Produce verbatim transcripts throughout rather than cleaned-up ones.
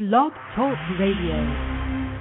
Blog Talk Radio.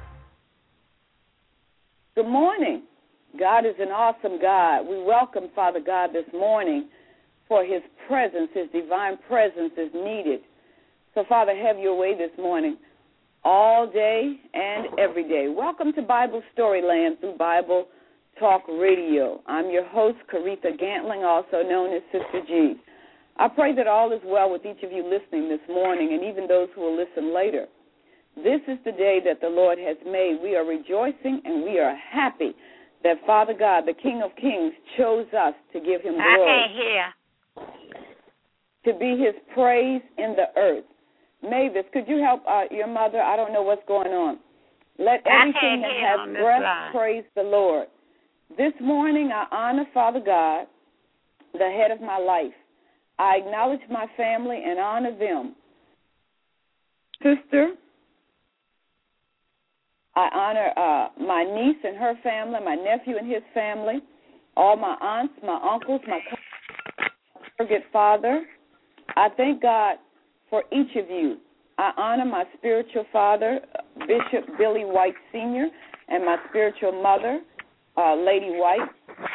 Good morning. God is an awesome God. We welcome Father God this morning for his presence, his divine presence is needed. So, Father, have your way this morning, all day and every day. Welcome to Bible Storyland through Bible Talk Radio. I'm your host, Caretha Gantling, also known as Sister G. I pray that all is well with each of you listening this morning and even those who will listen later. This is the day that the Lord has made. We are rejoicing and we are happy that Father God, the King of Kings, chose us to give him glory. I can't hear. To be his praise in the earth. Mavis, could you help uh, your mother? I don't know what's going on. Let everything that has breath line. praise the Lord. This morning I honor Father God, the head of my life. I acknowledge my family and honor them. Sister, I honor uh, my niece and her family, my nephew and his family, all my aunts, my uncles, my surrogate father. I thank God for each of you. I honor my spiritual father, Bishop Billy White Senior, and my spiritual mother, uh, Lady White,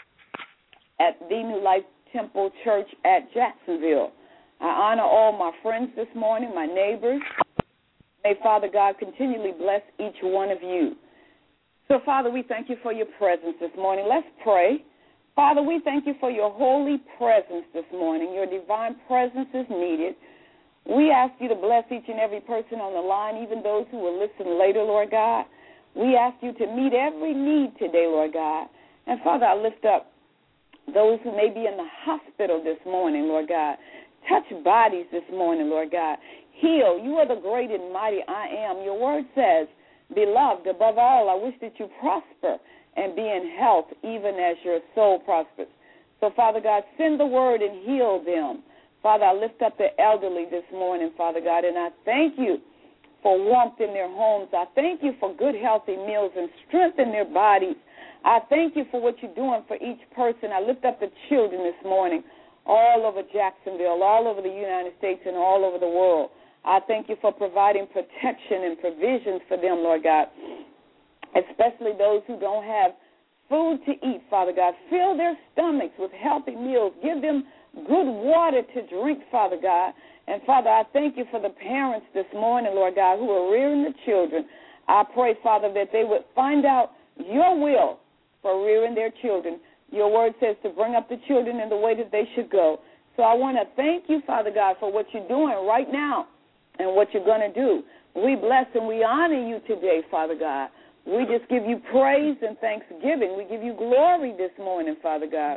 at the New Life Temple Church at Jacksonville. I honor all my friends this morning, my neighbors. May Father God continually bless each one of you. So, Father, we thank you for your presence this morning. Let's pray. Father, we thank you for your holy presence this morning. Your divine presence is needed. We ask you to bless each and every person on the line, even those who will listen later, Lord God. We ask you to meet every need today, Lord God. And, Father, I lift up those who may be in the hospital this morning, Lord God. Touch bodies this morning, Lord God. Heal. You are the great and mighty I am. Your word says, beloved, above all, I wish that you prosper and be in health, even as your soul prospers. So, Father God, send the word and heal them. Father, I lift up the elderly this morning, Father God, and I thank you for warmth in their homes. I thank you for good, healthy meals and strength in their bodies. I thank you for what you're doing for each person. I lift up the children this morning all over Jacksonville, all over the United States, and all over the world. I thank you for providing protection and provisions for them, Lord God, especially those who don't have food to eat, Father God. Fill their stomachs with healthy meals. Give them good water to drink, Father God. And, Father, I thank you for the parents this morning, Lord God, who are rearing the children. I pray, Father, that they would find out your will for rearing their children. Your word says to bring up the children in the way that they should go. So I want to thank you, Father God, for what you're doing right now and what you're going to do. We bless and we honor you today, Father God. We just give you praise and thanksgiving. We give you glory this morning, Father God.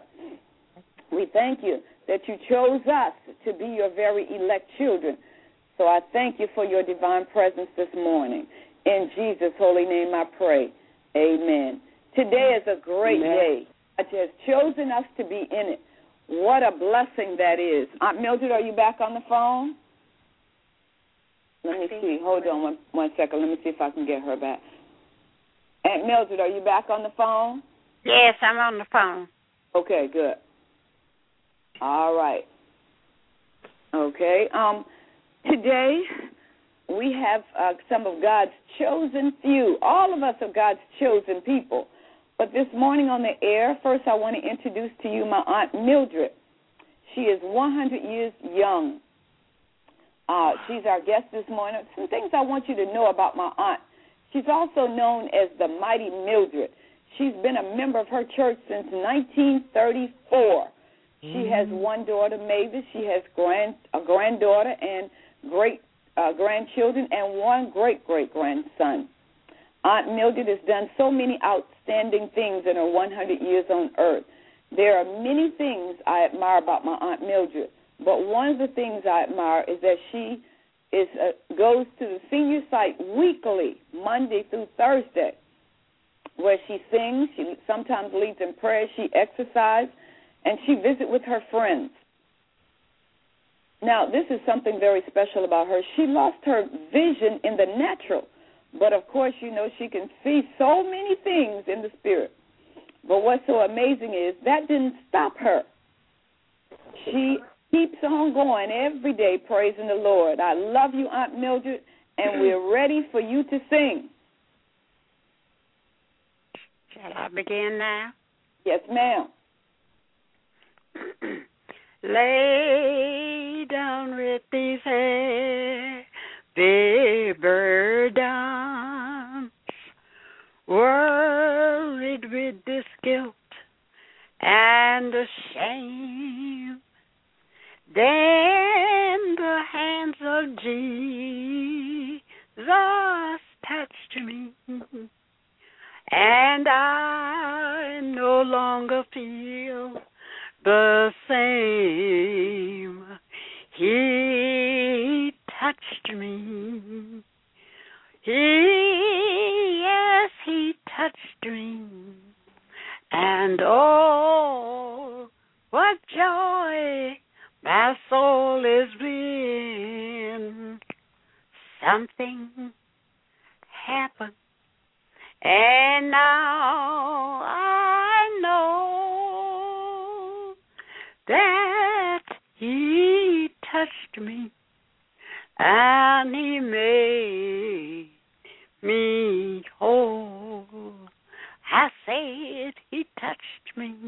We thank you that you chose us to be your very elect children. So I thank you for your divine presence this morning. In Jesus' holy name I pray. Amen. Today is a great Amen. day. God has chosen us to be in it. What a blessing that is. Aunt Mildred, are you back on the phone? Let me see. Hold on one, one second. Let me see if I can get her back. Aunt Mildred, are you back on the phone? Yes, I'm on the phone. Okay, good. All right. Okay. Um, today we have uh, some of God's chosen few. All of us are God's chosen people. But this morning on the air, first I want to introduce to you my Aunt Mildred. She is one hundred years young. Uh, she's our guest this morning. Some things I want you to know about my aunt. She's also known as the Mighty Mildred. She's been a member of her church since nineteen thirty-four. Mm-hmm. She has one daughter, Mavis. She has grand, a granddaughter and great uh, grandchildren and one great-great-grandson. Aunt Mildred has done so many outstanding things in her one hundred years on earth. There are many things I admire about my Aunt Mildred, but one of the things I admire is that she is uh, goes to the senior site weekly, Monday through Thursday, where she sings, she sometimes leads in prayer, she exercises, and she visits with her friends. Now, this is something very special about her. She lost her vision in the natural, but, of course, you know, she can see so many things in the spirit. But what's so amazing is that didn't stop her. She keeps on going every day praising the Lord. I love you, Aunt Mildred, and we're ready for you to sing. Shall I begin now? Yes, ma'am. Lay down with these heavy burdens, worried with this guilt and the shame. Then the hands of Jesus touched me, and I no longer feel the same. He touched me. He, yes, he touched me. And oh, what joy my soul is in. Something happened, and now I know that he touched me, and he made me whole. I said he touched me.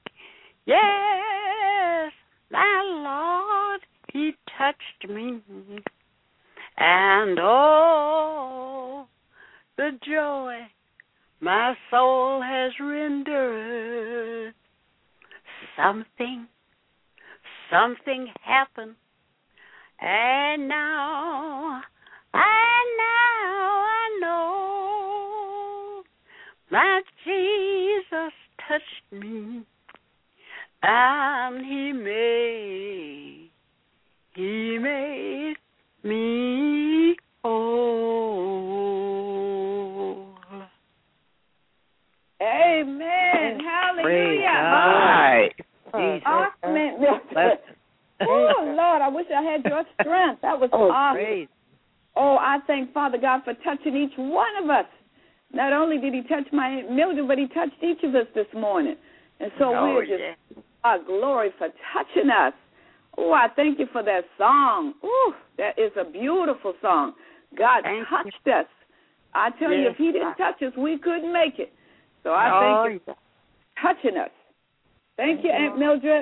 Yes, my Lord, he touched me. And oh, the joy my soul has rendered. Something, something happened. And now, I now I know my Jesus touched me, and he made, he made me whole. Amen. Hallelujah. Right. Awesome. Oh, Lord, I wish I had your strength. That was oh, awesome. Praise. Oh, I thank Father God for touching each one of us. Not only did he touch my Aunt Mildred, but he touched each of us this morning. And so oh, we're just, yeah. our glory for touching us. Oh, I thank you for that song. Ooh, that is a beautiful song. God thank touched you. us. I tell yes, you, if he didn't touch us, we couldn't make it. So I oh, thank you for touching us. Thank you, Aunt Mildred.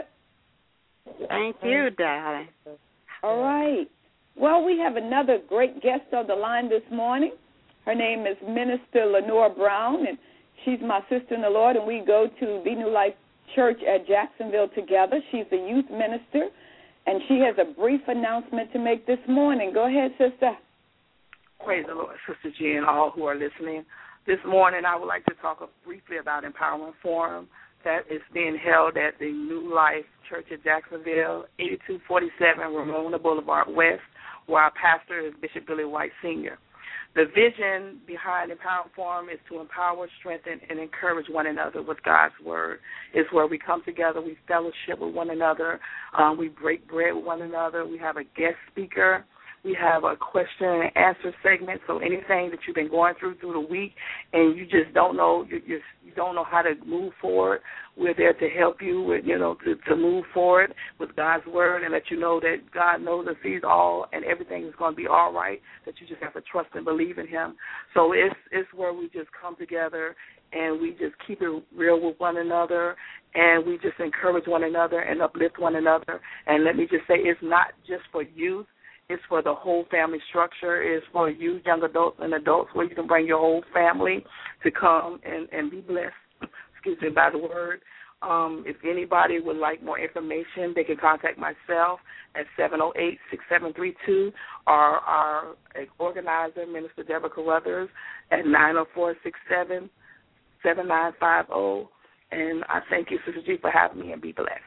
Thank you, darling. All right. Well, we have another great guest on the line this morning. Her name is Minister Lenore Brown, and she's my sister in the Lord, and we go to Be New Life Church at Jacksonville together. She's the youth minister, and she has a brief announcement to make this morning. Go ahead, sister. Praise the Lord, Sister G, and all who are listening. This morning I would like to talk briefly about Empowerment Forum that is being held at the New Life Church at Jacksonville, eighty-two forty-seven Ramona Boulevard West, where our pastor is Bishop Billy White, Senior The vision behind Empowerment Forum is to empower, strengthen, and encourage one another with God's Word. It's where we come together, we fellowship with one another, um, we break bread with one another, we have a guest speaker. We have a question and answer segment, so anything that you've been going through through the week and you just don't know, you, you, you don't know how to move forward, we're there to help you with, you know, to, to move forward with God's Word and let you know that God knows and sees all and everything is going to be all right, that you just have to trust and believe in Him. So it's, it's where we just come together and we just keep it real with one another, and we just encourage one another and uplift one another. And let me just say, it's not just for youth. It's for the whole family structure. It's for you, young adults and adults, where you can bring your whole family to come and, and be blessed, excuse me, by the Word. Um, if anybody would like more information, they can contact myself at seven oh eight, six seven three two or our organizer, Minister Deborah Carruthers, at nine oh four, six seven, seven nine five oh. And I thank you, Sister G, for having me, and be blessed.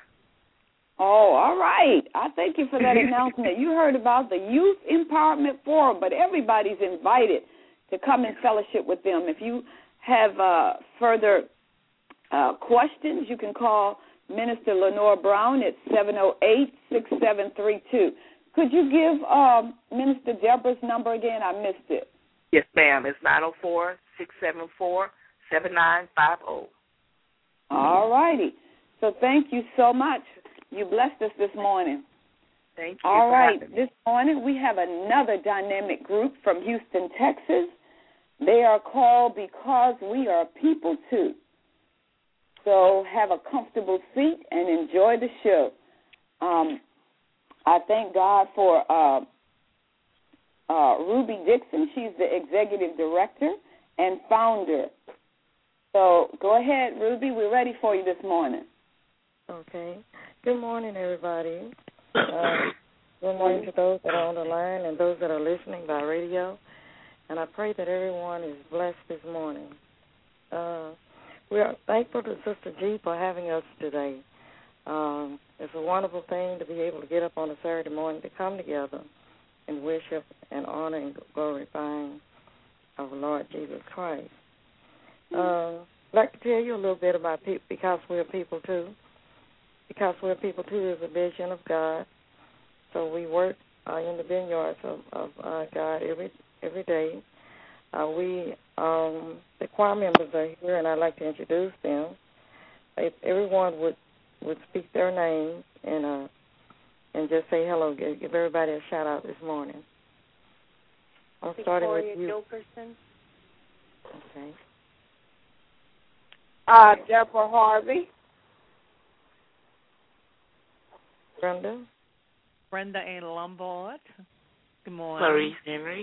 Oh, all right. I thank you for that announcement. You heard about the Youth Empowerment Forum, but everybody's invited to come and fellowship with them. If you have uh, further uh, questions, you can call Minister Lenore Brown at seven oh eight, six seven three two. Could you give um, Minister Deborah's number again? I missed it. Yes, ma'am. It's nine oh four, six seven four, seven nine five oh. All righty. So thank you so much. You blessed us this morning. Thank you. All right. This morning we have another dynamic group from Houston, Texas. They are called Because We Are People Too. So have a comfortable seat and enjoy the show. Um, I thank God for uh, uh, Ruby Dixon. She's the executive director and founder. So go ahead, Ruby. We're ready for you this morning. Okay. Good morning, everybody. Uh, good morning to those that are on the line and those that are listening by radio. And I pray that everyone is blessed this morning. Uh, we are thankful to Sister G for having us today. Um, it's a wonderful thing to be able to get up on a Saturday morning to come together and worship and honor and glorify our Lord Jesus Christ. Uh, I'd like to tell you a little bit about pe- Because We're People Too. Because We're People Too is a vision of God. So we work uh, in the vineyards of, of uh, God every every day. Uh, we, um, the choir members are here, and I'd like to introduce them. If everyone would, would speak their names and uh, and just say hello, give, give everybody a shout out this morning. I'm starting Victoria with you. Gilbertson. Okay. Uh, Deborah Harvey. Brenda. Brenda A. Lombard. Good morning. Clarice Henry.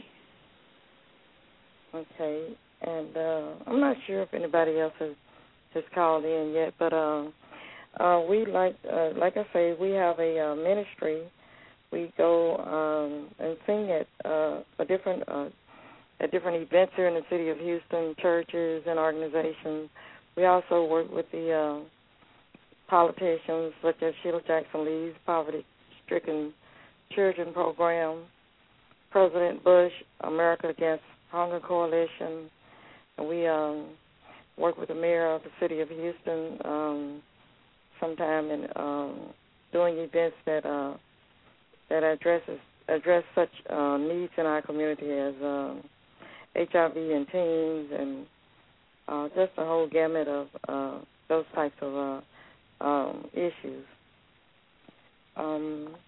Okay, and uh, I'm not sure if anybody else has, has called in yet, but uh, uh, we like, uh, like I say, we have a uh, ministry. We go um, and sing at uh, a different uh, at different events here in the city of Houston, churches and organizations. We also work with the uh, politicians such as Sheila Jackson Lee's poverty-stricken children program, President Bush, America Against Hunger Coalition, and we um, work with the mayor of the city of Houston um, sometime in um, doing events that uh, that addresses address such uh, needs in our community as um, H I V in teens and uh, just a whole gamut of uh, those types of uh, um, issues. Um,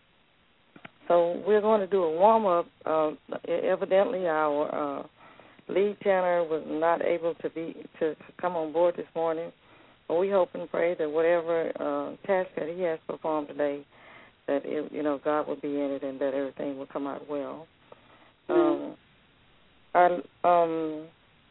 So we're going to do a warm-up. Uh, evidently, our uh, lead tenor was not able to be to, to come on board this morning, but we hope and pray that whatever uh, task that he has performed today, that it, you know God will be in it and that everything will come out well. Um, our, um,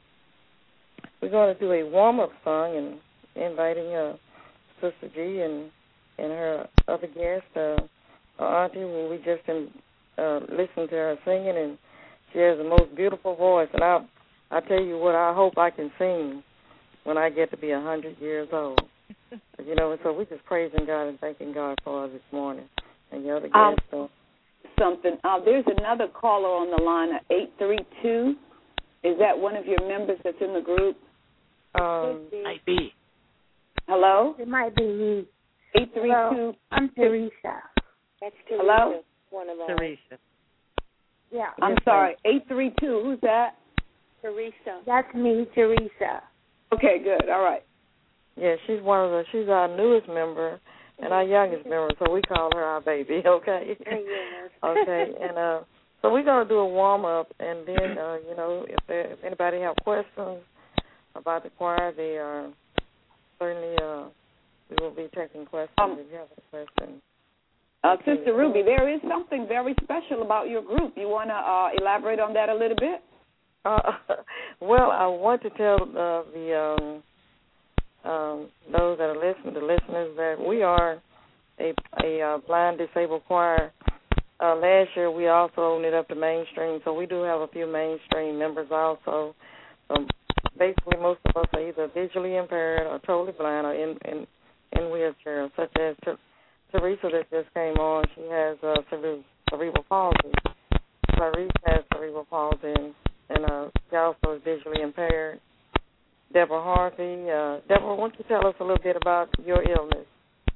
we're going to do a warm-up song and inviting uh, Sister G and and her other guest. Uh, Our auntie, when we just uh, listened to her singing, and she has the most beautiful voice. And I, I tell you what, I hope I can sing when I get to be a hundred years old. You know, and so we're just praising God and thanking God for her this morning. And the other Um, guests. Uh, something. Uh, there's another caller on the line at eight three two. Is that one of your members that's in the group? um, Might be. Hello? It might be me. eight three two. I'm Teresa. That's Teresa. Hello? One of us. Teresa. Yeah. I'm Yes, sorry, eight three two. Who's that? Teresa. That's me, Teresa. Okay, good. All right. yeah, she's one of the. She's our newest member and our youngest member, so we call her our baby. Okay. Yes. Okay, and uh, so we're gonna do a warm up, and then uh, you know, if there, if anybody have questions about the choir, they are certainly uh, we will be taking questions Um, if you have a question. Uh, Sister Ruby, there is something very special about your group. You want to uh, elaborate on that a little bit? Uh, well, I want to tell uh, the um, um, those that are listening, the listeners, that we are a, a uh, blind disabled choir. Uh, last year, we also opened it up to mainstream, so we do have a few mainstream members also. Um, basically, most of us are either visually impaired or totally blind or in in, in wheelchairs, such as Ter- Teresa that just came on. She has uh, cere- cerebral palsy. Clarice has cerebral palsy, and uh, she also is visually impaired. Deborah Harvey. Uh, Deborah, why don't you tell us a little bit about your illness?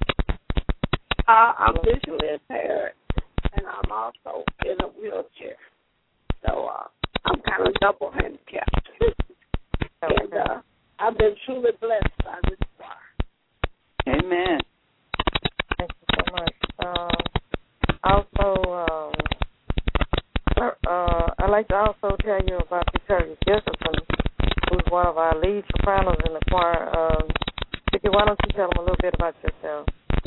Uh, I'm visually impaired, and I'm also in a wheelchair. So uh, I'm kind of double handicapped. Okay. And uh, I've been truly blessed by this choir. Amen. Thank you so much. Um, I I'd like to also tell you about Victoria Jefferson, who's one of our lead sopranos in the choir. Um, Vicki, why don't you tell them a little bit about yourself?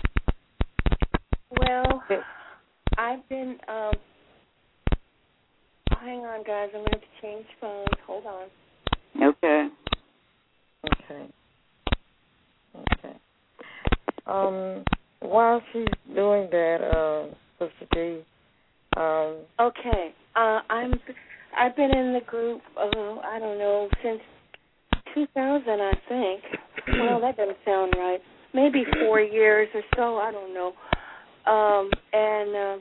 Well, I've been, um, hang on, guys. I'm going to have to change phones. Hold on. Okay. Okay. Okay. Um, while she's doing that, uh, Sister G, um, okay. Uh, I'm. I've been in the group. Uh, I don't know since two thousand. I think. Well, that doesn't sound right. Maybe four years or so. I don't know. Um, and uh,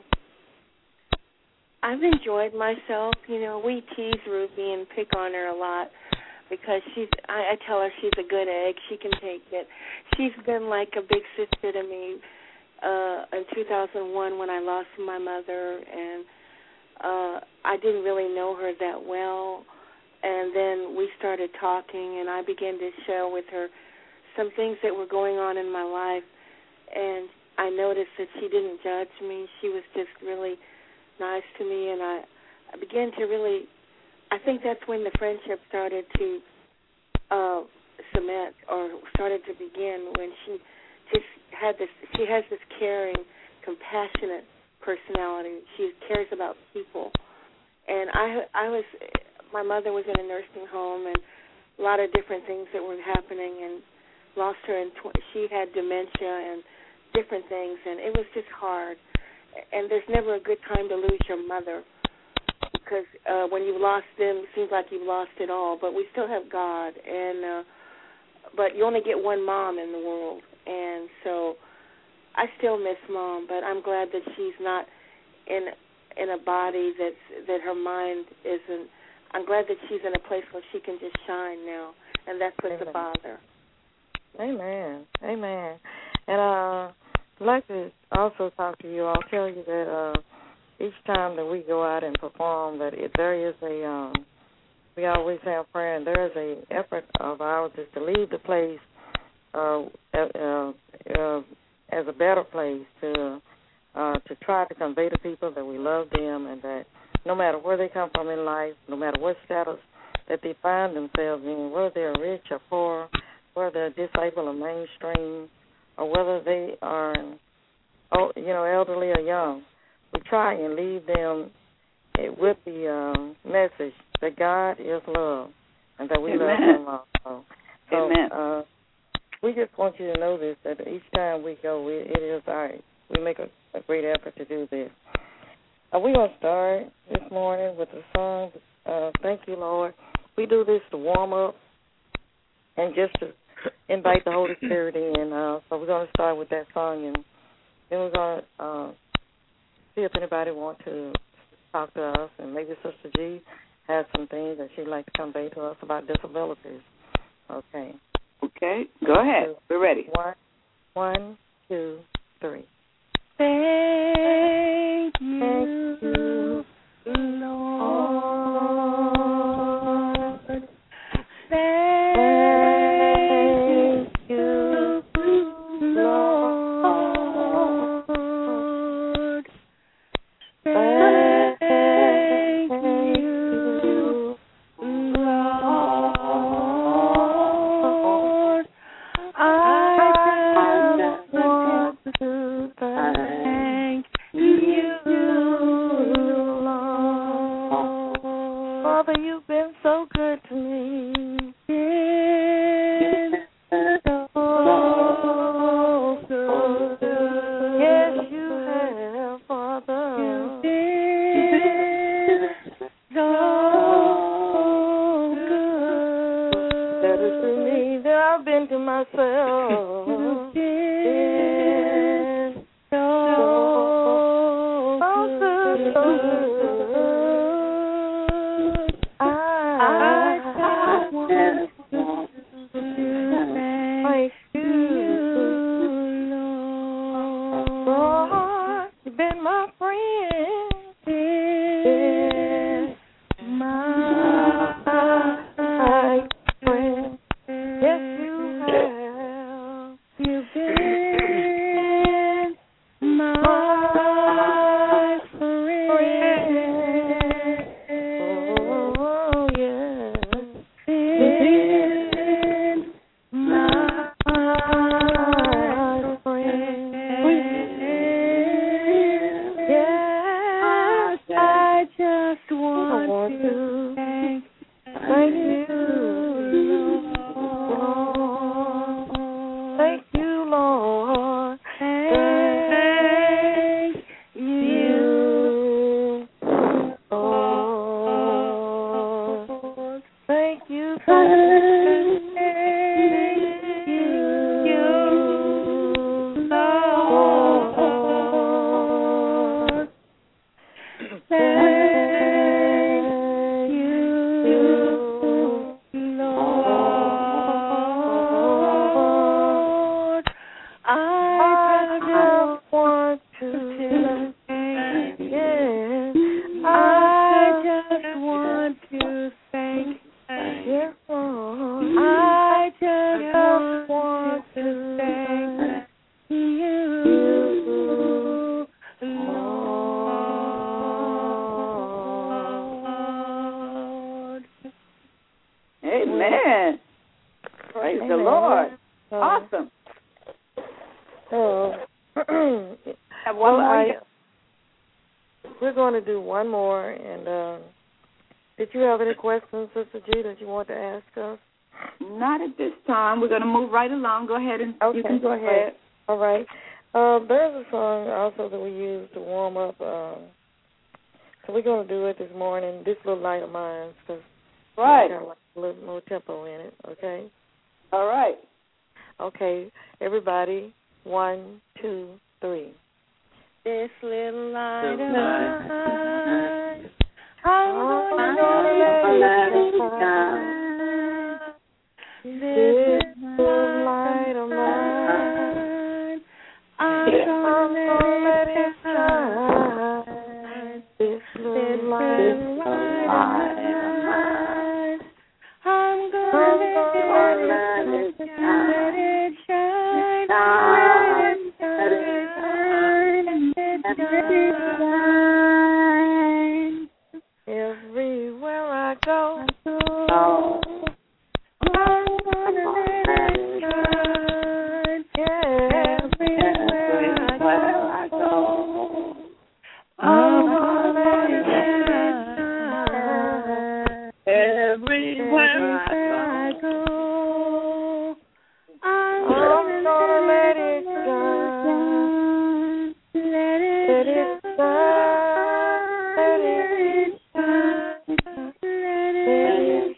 I've enjoyed myself. You know, we tease Ruby and pick on her a lot because she's. I, I tell her she's a good egg. She can take it. She's been like a big sister to me. Uh, in two thousand one, when I lost my mother, and uh, I didn't really know her that well, and then we started talking, and I began to share with her some things that were going on in my life, and I noticed that she didn't judge me. She was just really nice to me, and I, I began to really, I think that's when the friendship started to uh, cement or started to begin, when she just had this, she has this caring, compassionate personality. She cares about people. And I, I was, my mother was in a nursing home, and a lot of different things that were happening, and lost her, and tw- she had dementia and different things, and it was just hard. And there's never a good time to lose your mother, because uh, when you've lost them, it seems like you've lost it all. But we still have God, and uh, but you only get one mom in the world, and so I still miss Mom. But I'm glad that she's not in in a body that's that her mind isn't. I'm glad that she's in a place where she can just shine now, and that's what's a bother. Amen. Amen. And uh, I'd like to also talk to you. I'll tell you that uh, each time that we go out and perform, that if there is a, um, we always have prayer, and there is a effort of ours is to leave the place uh, uh, uh, as a better place, to uh, to try to convey to people that we love them, and that no matter where they come from in life, no matter what status that they find themselves in, whether they're rich or poor, whether they're disabled or mainstream, or whether they are, oh, you know, elderly or young, we try and leave them with the um, message that God is love and that we Amen. love Him also. So Amen. uh, we just want you to know this, that each time we go, we, it is our, we make a, a great effort to do this. Uh, we're going to start this morning with a song, uh, Thank You, Lord. We do this to warm up and just to invite the Holy Spirit in. Uh, so we're going to start with that song, and then we're going to uh, see if anybody wants to talk to us, and maybe Sister G has some things that she'd like to convey to us about disabilities. Okay. Okay. Go ahead. We're ready. One, one, two, three. Thank you, Lord. Thank you, Lord. Thank you, Lord. I just want to thank you, Lord. Father, you've been so good to me. Been so good. Yes, you have, Father. You've been so good. That is to me that I've been to myself. You've been so good. I just want to want to thank, thank you, Lord. Thank you, Lord. Thank you, Lord. Thank you, Amen. Praise Amen. The Lord. Uh, awesome. Uh, Have one well, more. I, we're going to do one more. And uh, did you have any questions, Sister G, that you want to ask us? Not at this time. We're going to move right along. Go ahead and okay. you can go ahead. All right. Uh, there's a song also that we use to warm up. Uh, so we're going to do it this morning, This Little Light of Mine, because right. it's got like a little more tempo in it, okay? All right. Okay, everybody, one, two, three. This little light of mine, I'm gonna let it shine. This little light of mine, I'm gonna let it shine. This little light of mine, I'm gonna let it shine. Let it shine. Let it shine. Let it shine. Everywhere I go, I'm gonna let it shine. Everywhere I go, I'm gonna let it shine. Everywhere I go, I'm gonna let it shine. Let it shine. Let it shine. Let it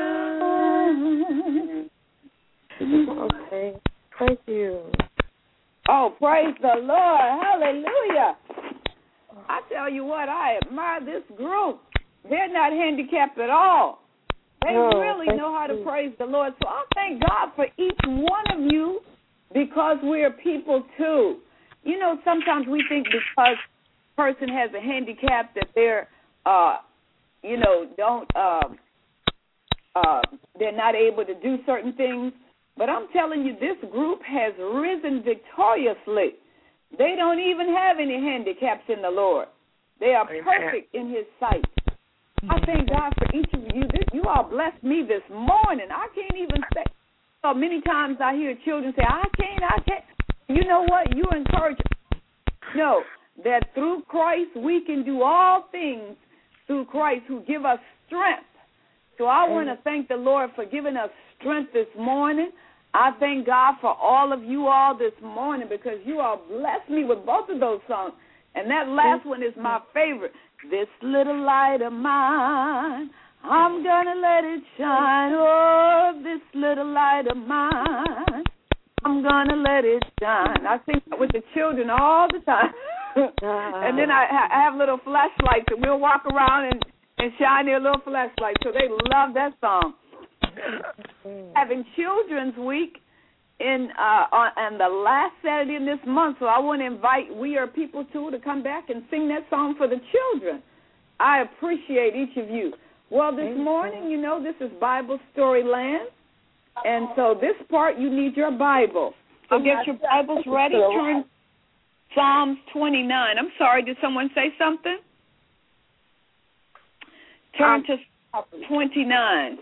shine. Okay, thank you. Oh, praise the Lord. Hallelujah. I tell you what, I admire this group. They're not handicapped at all. They no, really know how to you. praise the Lord. So I thank God for each one of you because we're people too. You know, sometimes we think because a person has a handicap that they're, uh, you know, don't, uh, uh, they're not able to do certain things. But I'm telling you, this group has risen victoriously. They don't even have any handicaps in the Lord. They are perfect in His sight. I thank God for each of you. This, you all blessed me this morning. I can't even say. So many times I hear children say, I can't, I can't. You know what? You encourage. Know that through Christ we can do all things through Christ who give us strength. So I want to thank the Lord for giving us strength this morning. I thank God for all of you all this morning because you all blessed me with both of those songs. And that last one is my favorite. This little light of mine, I'm going to let it shine. Oh, this little light of mine, I'm going to let it shine. I sing that with the children all the time. And then I, I have little flashlights, and we'll walk around and, and shine their little flashlights. So they love that song. Having Children's Week in uh, on, on the last Saturday in this month, so I want to invite We Are People too to come back and sing that song for the children. I appreciate each of you. Well, this morning, you know, this is Bible Story Land, and so this part you need your Bible. So get your Bibles ready. Turn Psalms twenty-nine. I'm sorry, did someone say something? Turn to twenty-nine.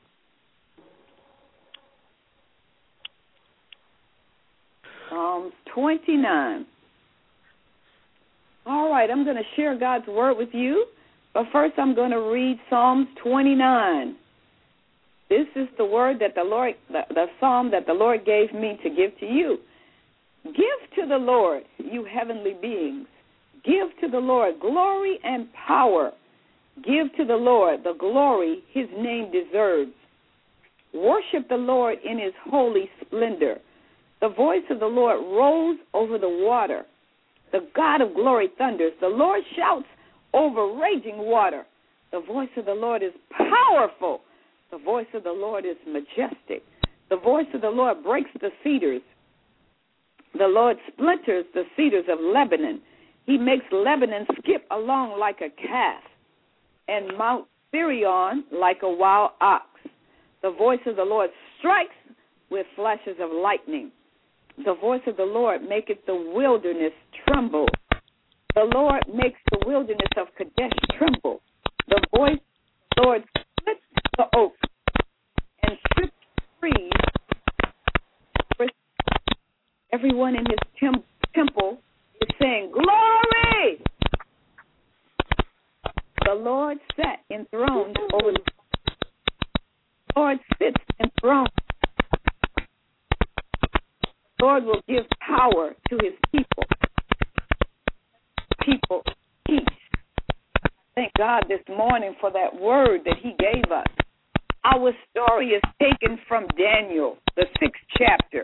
Psalms twenty-nine. All right, I'm going to share God's word with you. But first I'm going to read Psalms twenty-nine. This is the word that the Lord, the, the psalm that the Lord gave me to give to you. Give to the Lord, you heavenly beings. Give to the Lord glory and power. Give to the Lord the glory his name deserves. Worship the Lord in his holy splendor. The voice of the Lord rolls over the water. The God of glory thunders. The Lord shouts over raging water. The voice of the Lord is powerful. The voice of the Lord is majestic. The voice of the Lord breaks the cedars. The Lord splinters the cedars of Lebanon. He makes Lebanon skip along like a calf, and Mount Sirion like a wild ox. The voice of the Lord strikes with flashes of lightning. The voice of the Lord maketh the wilderness tremble. The Lord makes the wilderness of Kadesh tremble. The voice of the Lord splits the oak and strips the trees. Everyone in his tem- temple is saying, glory! The Lord sat enthroned over the the Lord sits enthroned. The Lord will give power to his people. People teach. Thank God this morning for that word that he gave us. Our story is taken from Daniel, the sixth chapter.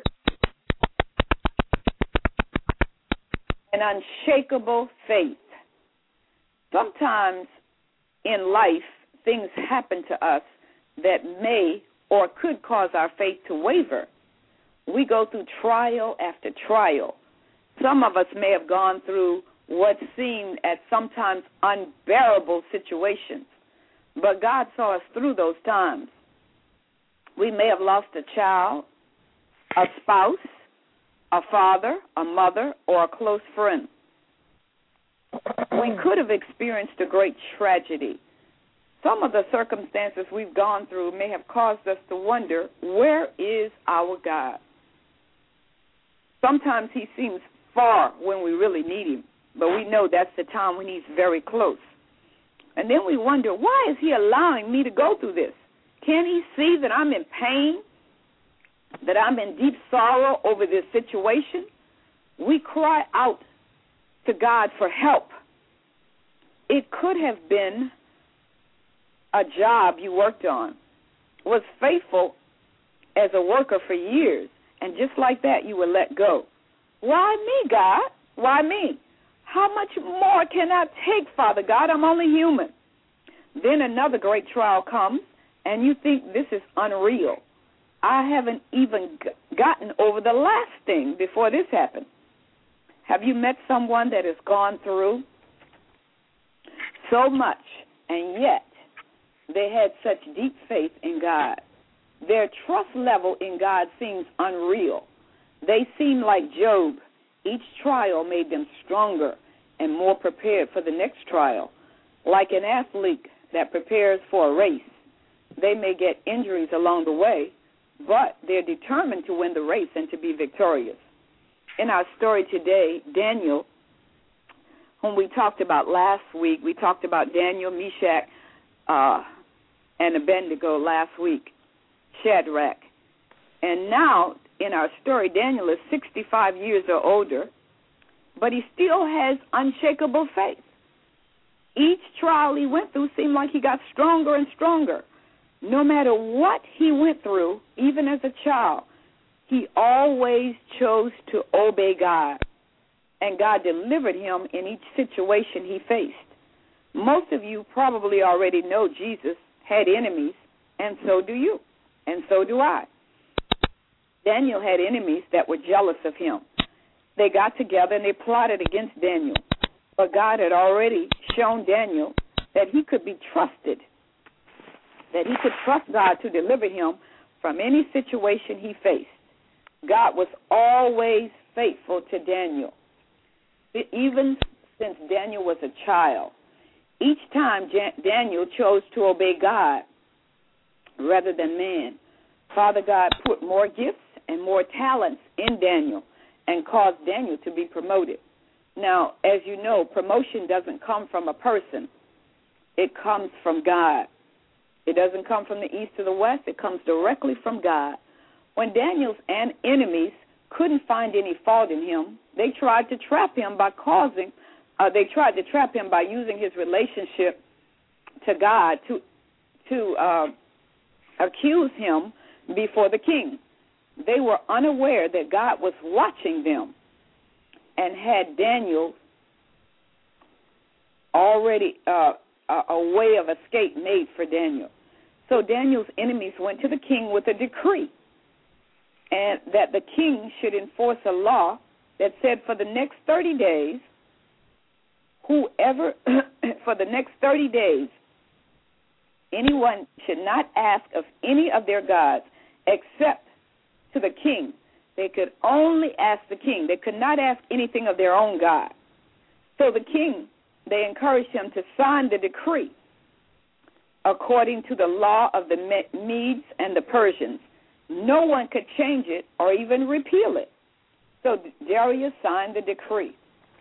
An unshakable faith. Sometimes in life, things happen to us that may or could cause our faith to waver. We go through trial after trial. Some of us may have gone through what seemed at sometimes unbearable situations, but God saw us through those times. We may have lost a child, a spouse, a father, a mother, or a close friend. We could have experienced a great tragedy. Some of the circumstances we've gone through may have caused us to wonder, where is our God? Sometimes he seems far when we really need him, but we know that's the time when he's very close. And then we wonder, why is he allowing me to go through this? Can he see that I'm in pain, that I'm in deep sorrow over this situation? We cry out to God for help. It could have been a job you worked on, was faithful as a worker for years, and just like that you were let go. Why me, God? Why me? How much more can I take, Father God? I'm only human. Then another great trial comes, and you think this is unreal. I haven't even gotten over the last thing before this happened. Have you met someone that has gone through so much, and yet they had such deep faith in God? Their trust level in God seems unreal. They seem like Job. Each trial made them stronger and more prepared for the next trial. Like an athlete that prepares for a race, they may get injuries along the way, but they're determined to win the race and to be victorious. In our story today, Daniel, whom we talked about last week, we talked about Daniel, Meshach, uh, and Abednego last week, Shadrach. And now, in our story, Daniel is sixty-five years or older, but he still has unshakable faith. Each trial he went through seemed like he got stronger and stronger. No matter what he went through, even as a child, he always chose to obey God, and God delivered him in each situation he faced. Most of you probably already know Jesus had enemies, and so do you, and so do I. Daniel had enemies that were jealous of him. They got together and they plotted against Daniel, but God had already shown Daniel that he could be trusted, that he could trust God to deliver him from any situation he faced. God was always faithful to Daniel, even since Daniel was a child. Each time Daniel chose to obey God rather than man, Father God put more gifts and more talents in Daniel and caused Daniel to be promoted. Now, as you know, promotion doesn't come from a person. it comes from God. It doesn't come from the east or the west. It comes directly from God. When Daniel's an enemies couldn't find any fault in him, they tried to trap him by causing, uh, they tried to trap him by using his relationship to God to to uh, accuse him before the king. They were unaware that God was watching them and had Daniel already uh, a, a way of escape made for Daniel. So Daniel's enemies went to the king with a decree, and that the king should enforce a law that said for the next thirty days, whoever, for the next thirty days, anyone should not ask of any of their gods except to the king. They could only ask the king. They could not ask anything of their own God. So the king, they encouraged him to sign the decree according to the law of the Medes and the Persians. No one could change it or even repeal it. So Darius signed the decree.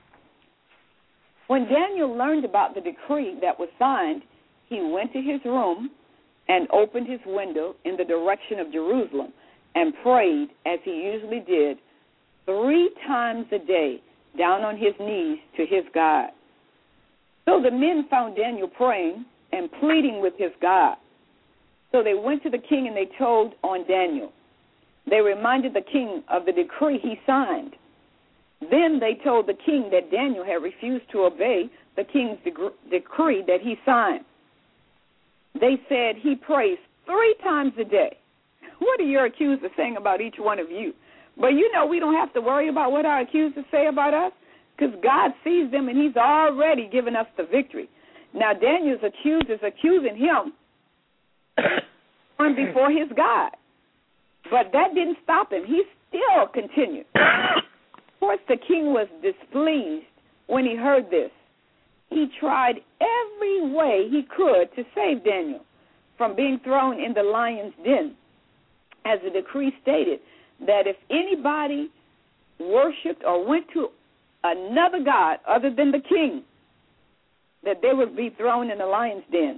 When Daniel learned about the decree that was signed, he went to his room and opened his window in the direction of Jerusalem and prayed, as he usually did, three times a day, down on his knees to his God. So the men found Daniel praying and pleading with his God. So they went to the king and they told on Daniel. They reminded the king of the decree he signed. Then they told the king that Daniel had refused to obey the king's deg- decree that he signed. They said he prays three times a day. What are your accusers saying about each one of you? But you know we don't have to worry about what our accusers say about us, because God sees them and he's already given us the victory. Now Daniel's accusers accusing him before his God. But that didn't stop him. He still continued. Of course, the king was displeased when he heard this. He tried every way he could to save Daniel from being thrown in the lion's den, as the decree stated that if anybody worshipped or went to another god other than the king, that they would be thrown in the lion's den.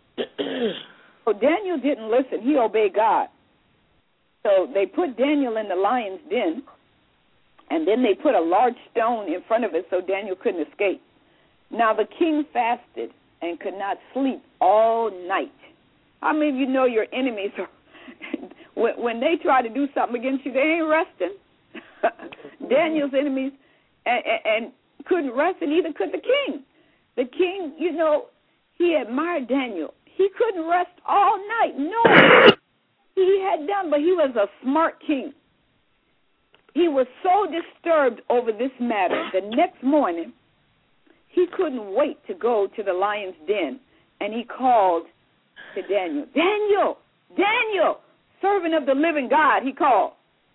So Daniel didn't listen. He obeyed God. So they put Daniel in the lion's den, and then they put a large stone in front of it so Daniel couldn't escape. Now the king fasted and could not sleep all night. How many of you know your enemies are, when, when they try to do something against you, they ain't resting? Daniel's enemies and, and, and couldn't rest, and neither could the king. The king, you know, he admired Daniel. He couldn't rest all night. No, he had done, but he was a smart king. He was so disturbed over this matter, the next morning, he couldn't wait to go to the lion's den, and he called to Daniel. Daniel, Daniel, servant of the living God, he called.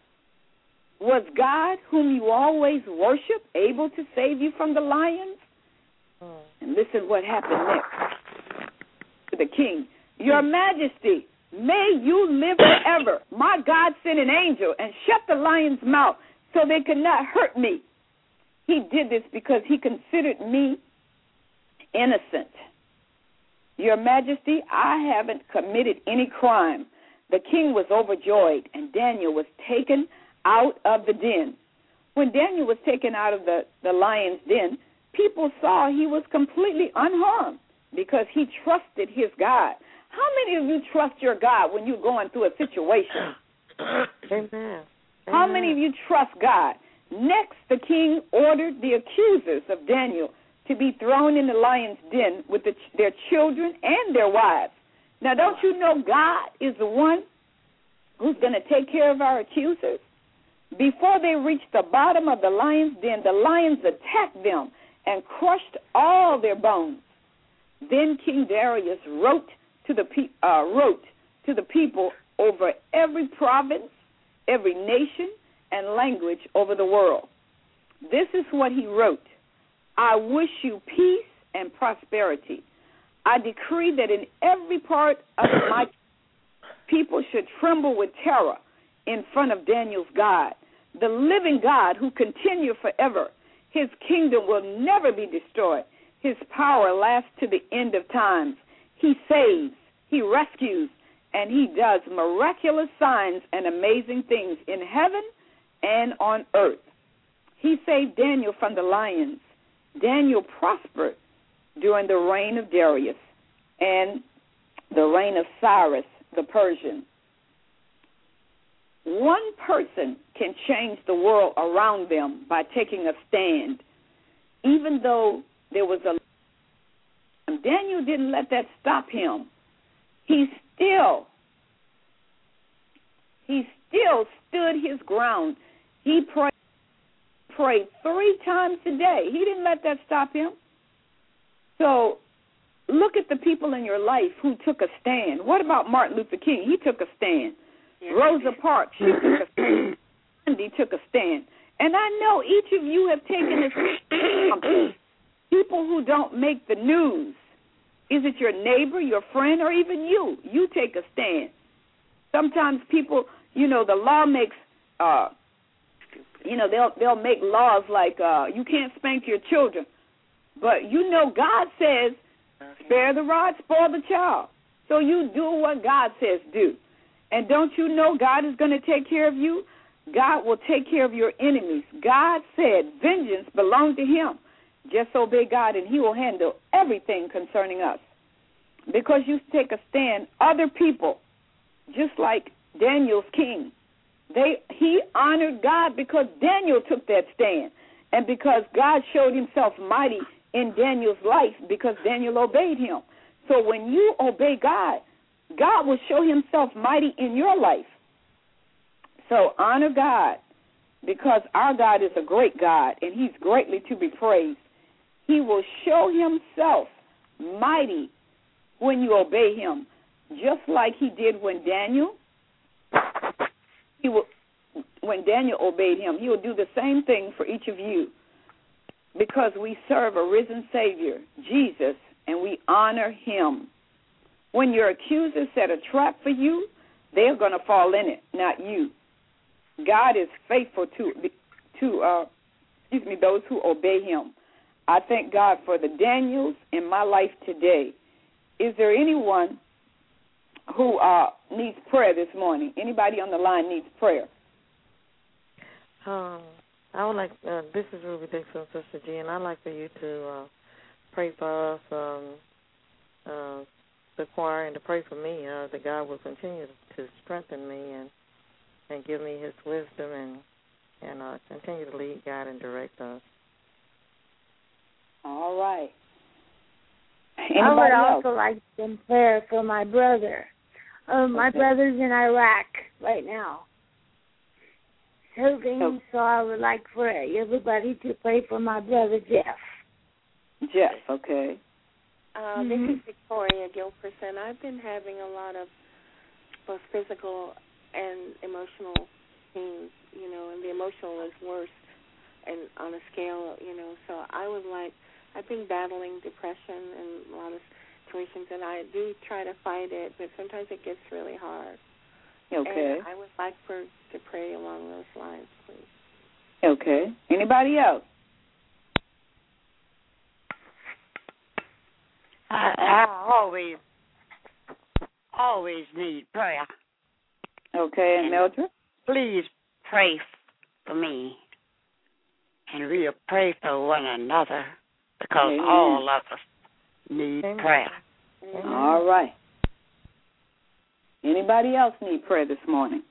Was God, whom you always worship, able to save you from the lions? And listen what happened next to the king. Your Majesty, may you live forever. My God sent an angel and shut the lion's mouth so they could not hurt me. He did this because he considered me innocent. Your Majesty, I haven't committed any crime. The king was overjoyed, and Daniel was taken out of the den. When Daniel was taken out of the, the lion's den, people saw he was completely unharmed because he trusted his God. How many of you trust your God when you're going through a situation? Amen. How many of you trust God? Next, the king ordered the accusers of Daniel to be thrown in the lion's den with the, their children and their wives. Now, don't you know God is the one who's going to take care of our accusers? Before they reached the bottom of the lion's den, the lions attacked them and crushed all their bones. Then King Darius wrote to the pe- uh, wrote to the people over every province, every nation, and language over the world. This is what he wrote. I wish you peace and prosperity. I decree that in every part of my people should tremble with terror in front of Daniel's God, the living God who continues forever. His kingdom will never be destroyed. His power lasts to the end of times. He saves, he rescues, and he does miraculous signs and amazing things in heaven and on earth. He saved Daniel from the lions. Daniel prospered during the reign of Darius and the reign of Cyrus the Persian. One person can change the world around them by taking a stand. Even though there was a Daniel didn't let that stop him. He still he still stood his ground. He prayed prayed three times a day. He didn't let that stop him. So look at the people in your life who took a stand. What about Martin Luther King? He took a stand. Yes. Rosa Parks, she took a stand. Gandhi took a stand. And I know each of you have taken a stand. People who don't make the news. Is it your neighbor, your friend, or even you? You take a stand. Sometimes people, you know, the law makes, uh, you know, they'll they'll make laws like uh, you can't spank your children. But you know God says, spare the rod, spoil the child. So you do what God says do. And don't you know God is going to take care of you? God will take care of your enemies. God said vengeance belongs to him. Just obey God, and he will handle everything concerning us. Because you take a stand, other people, just like Daniel's king, they he honored God because Daniel took that stand, and because God showed himself mighty in Daniel's life because Daniel obeyed him. So when you obey God, God will show himself mighty in your life. So honor God, because our God is a great God, and he's greatly to be praised. He will show himself mighty when you obey him, just like he did when Daniel, he will, when Daniel obeyed him. He will do the same thing for each of you, because we serve a risen Savior, Jesus, and we honor him. When your accusers set a trap for you, they're going to fall in it, not you. God is faithful to to uh, excuse me those who obey him. I thank God for the Daniels in my life today. Is there anyone who uh, needs prayer this morning? Anybody on the line needs prayer? Um, I would like, uh, this is Ruby Dixon, Sister G, and I'd like for you to uh, pray for us, um, uh, the choir, and to pray for me, uh, that God will continue to strengthen me and, and give me his wisdom and, and uh, continue to lead, guide, and direct us. All right. Anybody I would else? also like some prayer for my brother. Um, my okay. brother's in Iraq right now. Serving, oh. So I would like for everybody to pray for my brother Jeff. Jeff, okay. Uh, mm-hmm. This is Victoria Gilperson. I've been having a lot of both physical and emotional things, you know, and the emotional is worse and on a scale, you know, so I would like, I've been battling depression and a lot of situations, and I do try to fight it, but sometimes it gets really hard. Okay. And I would like for to pray along those lines, please. Okay. Anybody else? I, I always, always need prayer. Okay, and, and Mildred? Please pray for me, and we'll pray for one another, because Amen. All of us need Amen. Prayer. Amen. All right. Anybody else need prayer this morning?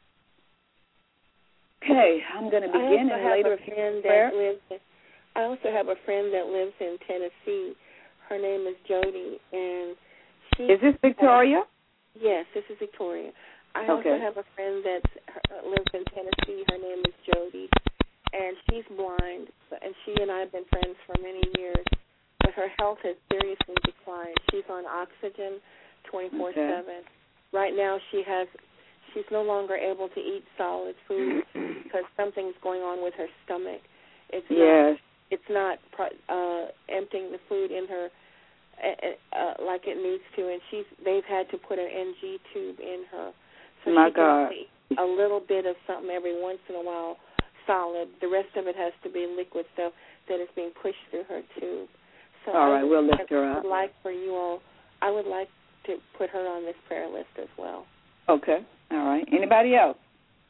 Okay, I'm going to begin and later a friend that lives in, I also have a friend that lives in Tennessee. Her name is Jody, and she is this Victoria? Has, yes, this is Victoria. I okay. also have a friend that lives in Tennessee. Her name is Jody, and she's blind, and she and I have been friends for many years, but her health has seriously declined. She's on oxygen twenty-four seven. Okay. Right now she has, she's no longer able to eat solid food because something's going on with her stomach. It's yes. not, it's not uh, emptying the food in her uh, uh, like it needs to, and she's they've had to put an N G tube in her. So My she God. can eat a little bit of something every once in a while, solid. The rest of it has to be liquid stuff that is being pushed through her tube. So all right, I would, we'll lift her up. I would like for you all, I would like to put her on this prayer list as well. Okay, all right. Anybody else?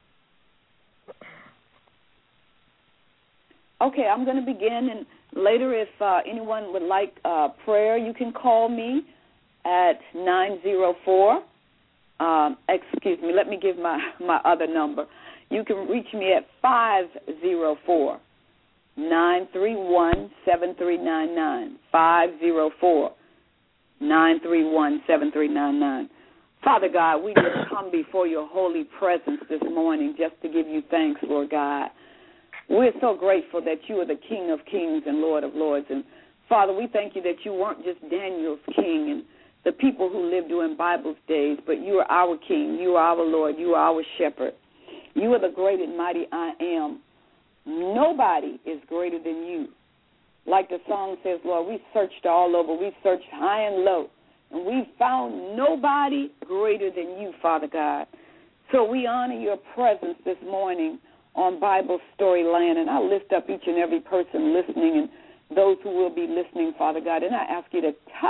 Okay, I'm going to begin, and later if uh, anyone would like uh, prayer, you can call me at nine zero four. Um, excuse me, let me give my, my other number. You can reach me at five zero four, nine three one, seven three nine nine, five zero four, nine three one, seven three nine nine. Father God, we just come before your holy presence this morning just to give you thanks, Lord God. We're so grateful that you are the King of kings and Lord of lords. And, Father, we thank you that you weren't just Daniel's king and the people who lived during Bible's days, but you are our King, you are our Lord, you are our shepherd. You are the great and mighty I am. Nobody is greater than you. Like the song says, Lord, we searched all over. We searched high and low, and we found nobody greater than you, Father God. So we honor your presence this morning on Bible Storyland, and I lift up each and every person listening and those who will be listening, Father God, and I ask you to touch,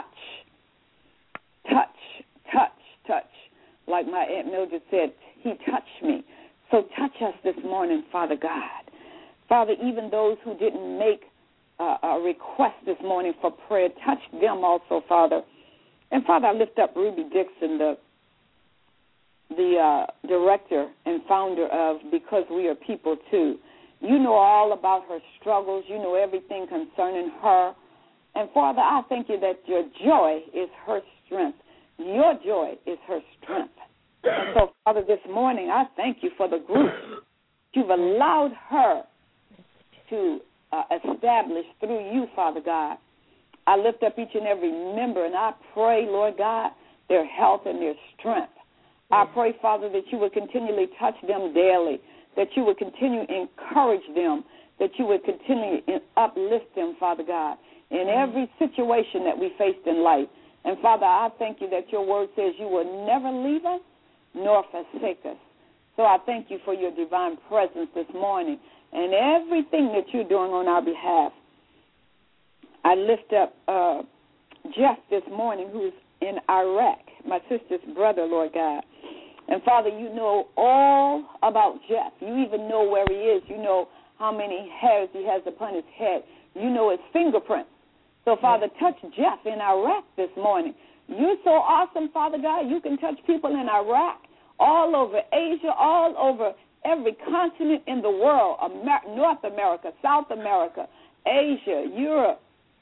touch, touch, touch. Like my Aunt Mildred said, he touched me. So touch us this morning, Father God. Father, even those who didn't make uh, a request this morning for prayer, touch them also, Father. And, Father, I lift up Ruby Dixon, the the uh, director and founder of Because We Are People Too. You know all about her struggles. You know everything concerning her. And, Father, I thank you that your joy is her strength. Your joy is her strength. And so, Father, this morning I thank you for the group you've allowed her to uh, establish through you, Father God. I lift up each and every member, and I pray, Lord God, their health and their strength. I pray, Father, that you would continually touch them daily, that you would continue to encourage them, that you would continue to uplift them, Father God, in every situation that we faced in life. And, Father, I thank you that your word says you will never leave us nor forsake us. So I thank you for your divine presence this morning and everything that you're doing on our behalf. I lift up uh, Jeff this morning, who's in Iraq, my sister's brother, Lord God. And, Father, you know all about Jeff. You even know where he is. You know how many hairs he has upon his head. You know his fingerprints. So, Father, touch Jeff in Iraq this morning. You're so awesome, Father God. You can touch people in Iraq, all over Asia, all over every continent in the world, Amer- North America, South America, Asia, Europe,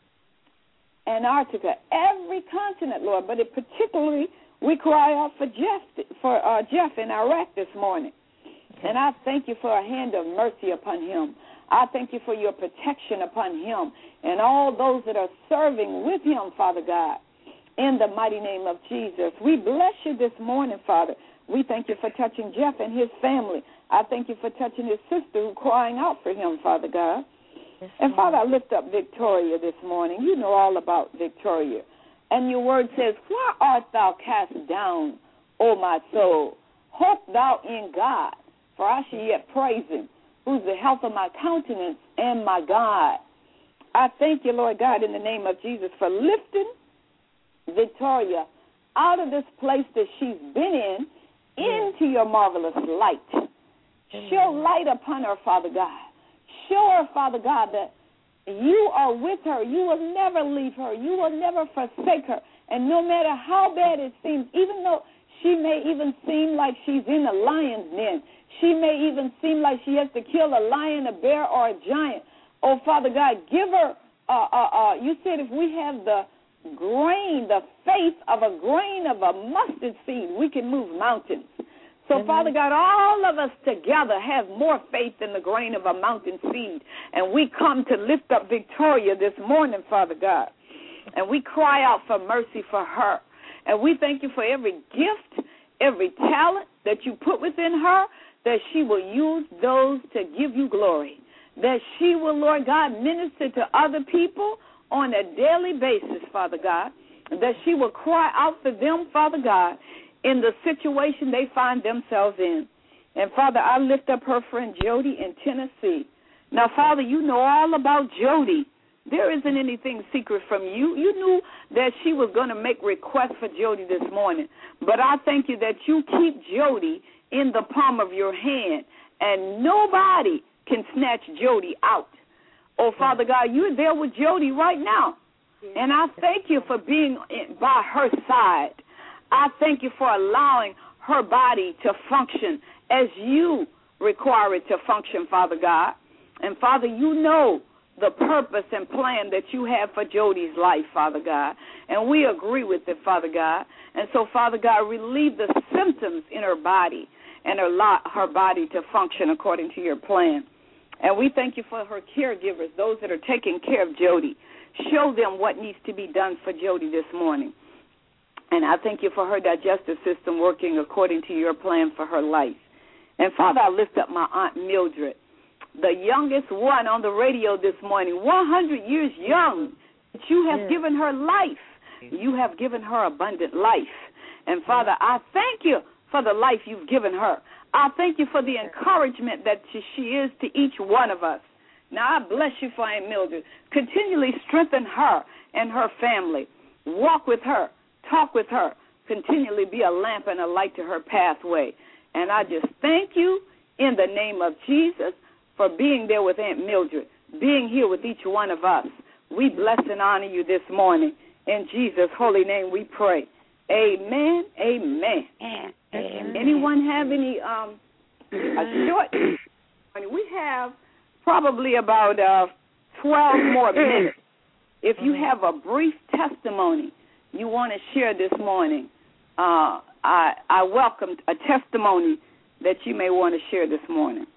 Antarctica, every continent, Lord. But it particularly, we cry out for Jeff, for uh, Jeff in Iraq this morning. And I thank you for a hand of mercy upon him. I thank you for your protection upon him and all those that are serving with him, Father God, in the mighty name of Jesus. We bless you this morning, Father. We thank you for touching Jeff and his family. I thank you for touching his sister who's crying out for him, Father God. Yes, and, Father, I lift up Victoria this morning. You know all about Victoria. And your word says, why art thou cast down, O my soul? Hope thou in God, for I shall yet praise him, who's the health of my countenance and my God. I thank you, Lord God, in the name of Jesus, for lifting Victoria out of this place that she's been in into your marvelous light. Show light upon her, Father God. Show her, Father God, that you are with her. You will never leave her. You will never forsake her. And no matter how bad it seems, even though she may even seem like she's in a lion's den, she may even seem like she has to kill a lion, a bear, or a giant. Oh, Father God, give her, uh, uh, uh, you said if we have the grain, the faith of a grain of a mustard seed, we can move mountains. So, mm-hmm. Father God, all of us together have more faith than the grain of a mountain seed. And we come to lift up Victoria this morning, Father God. And we cry out for mercy for her. And we thank you for every gift, every talent that you put within her, that she will use those to give you glory. That she will, Lord God, minister to other people on a daily basis, Father God. That she will cry out for them, Father God, in the situation they find themselves in. And, Father, I lift up her friend Jody in Tennessee. Now, Father, you know all about Jody. There isn't anything secret from you. You knew that she was going to make requests for Jody this morning. But I thank you that you keep Jody in the palm of your hand, and nobody can snatch Jody out. Oh, Father God, you're there with Jody right now. And I thank you for being by her side. I thank you for allowing her body to function as you require it to function, Father God. And, Father, you know the purpose and plan that you have for Jody's life, Father God. And we agree with it, Father God. And so, Father God, relieve the symptoms in her body and allow her body to function according to your plan. And we thank you for her caregivers, those that are taking care of Jody. Show them what needs to be done for Jody this morning. And I thank you for her digestive system working according to your plan for her life. And, Father, I lift up my Aunt Mildred, the youngest one on the radio this morning, one hundred years young. You have yes. given her life. You have given her abundant life. And, Father, I thank you for the life you've given her. I thank you for the encouragement that she is to each one of us. Now, I bless you for Aunt Mildred. Continually strengthen her and her family. Walk with her. Talk with her. Continually be a lamp and a light to her pathway. And I just thank you in the name of Jesus for being there with Aunt Mildred, being here with each one of us. We bless and honor you this morning. In Jesus' holy name we pray. Amen, amen. Amen. Anyone have any, um, a short, we have probably about uh, twelve more minutes. If you have a brief testimony you want to share this morning, uh, I, I welcome a testimony that you may want to share this morning.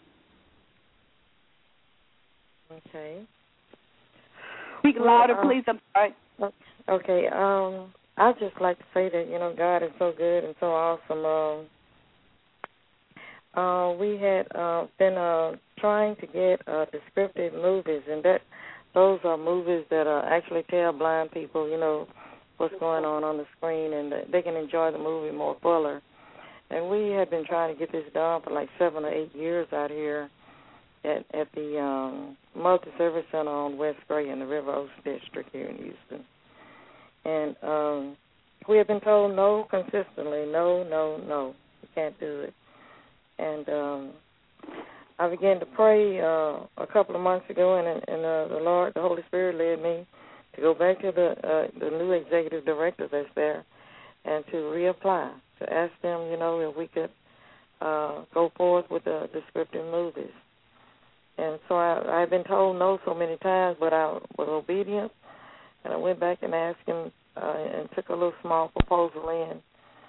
Okay. Speak louder, well, um, please. I'm sorry. Okay. Um, I'd just like to say that, you know, God is so good and so awesome. Um, uh, we had uh, been uh, trying to get uh, descriptive movies, and that those are movies that uh, actually tell blind people, you know, what's going on on the screen, and they can enjoy the movie more fuller. And we had been trying to get this done for like seven or eight years out here at, at the um, Multi-Service Center on West Gray in the River Oaks District here in Houston. And um, we have been told no consistently, no, no, no, you can't do it. And um, I began to pray uh, a couple of months ago, and, and uh, the Lord, the Holy Spirit led me to go back to the uh, the new executive director that's there and to reapply, to ask them, you know, if we could uh, go forward with the descriptive movies. And so I, I've been told no so many times, but I was obedient, and I went back and asked him uh, and took a little small proposal in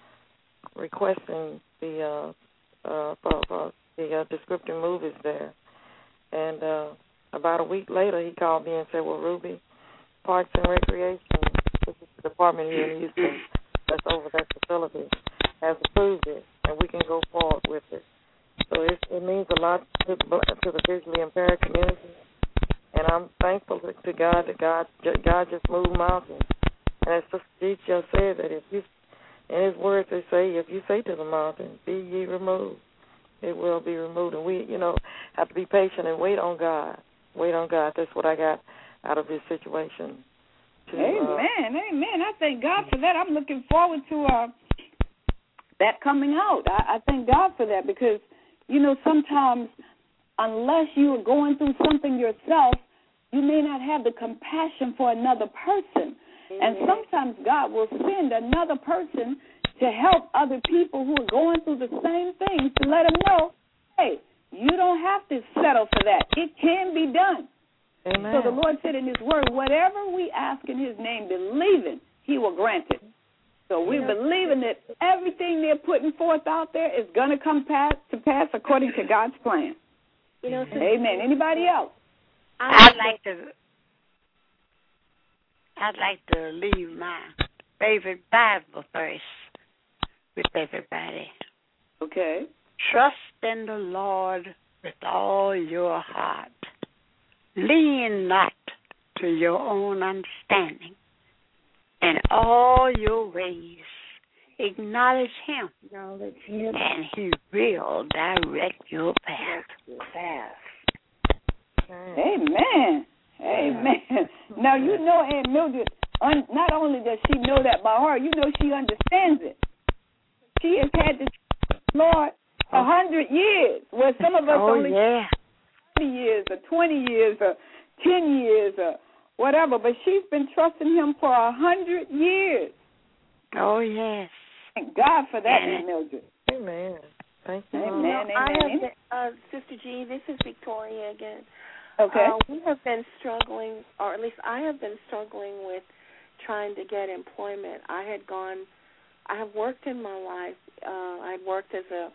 requesting the uh, uh, for, for the uh, descriptive movies there. And uh, about a week later, he called me and said, well, Ruby, Parks and Recreation, this is the department here in Houston that's over that facility, has approved it, and we can go forward with it. So it, it means a lot to, to the visually impaired community, and I'm thankful to, to God that God, God just moved mountains. And as Sister G just said, that if you, in His words, they say, if you say to the mountain, be ye removed, it will be removed. And we, you know, have to be patient and wait on God. Wait on God. That's what I got out of this situation. To, amen, uh, amen. I thank God for that. I'm looking forward to uh, that coming out. I, I thank God for that because, you know, sometimes unless you are going through something yourself, you may not have the compassion for another person. Mm-hmm. And sometimes God will send another person to help other people who are going through the same things to let them know, hey, you don't have to settle for that. It can be done. Amen. So the Lord said in His word, whatever we ask in His name, believing, He will grant it. So we're yeah. believing that everything they're putting forth out there is going to come pass, to pass according to God's plan. You know, so amen. Anybody else? I'd like to I'd like to leave my favorite Bible verse with everybody. Okay. Trust in the Lord with all your heart. Lean not to your own understanding. In all your ways, acknowledge Him, acknowledge him. and He will direct your path. Your path. Amen. Amen. Now, you know Aunt Mildred, un, not only does she know that by heart, you know she understands it. She has had this Lord a hundred years, where some of us oh, only yeah. thirty years or twenty years or ten years or whatever, but she's been trusting him for a hundred years. Oh, yes. Thank God for that, Aunt Mildred. Amen. Thank you. Amen. You know, Amen. I have amen. been, uh, Sister G, this is Victoria again. Okay. Uh, we have been struggling, or at least I have been struggling with trying to get employment. I had gone, I have worked in my life. Uh, I had worked as a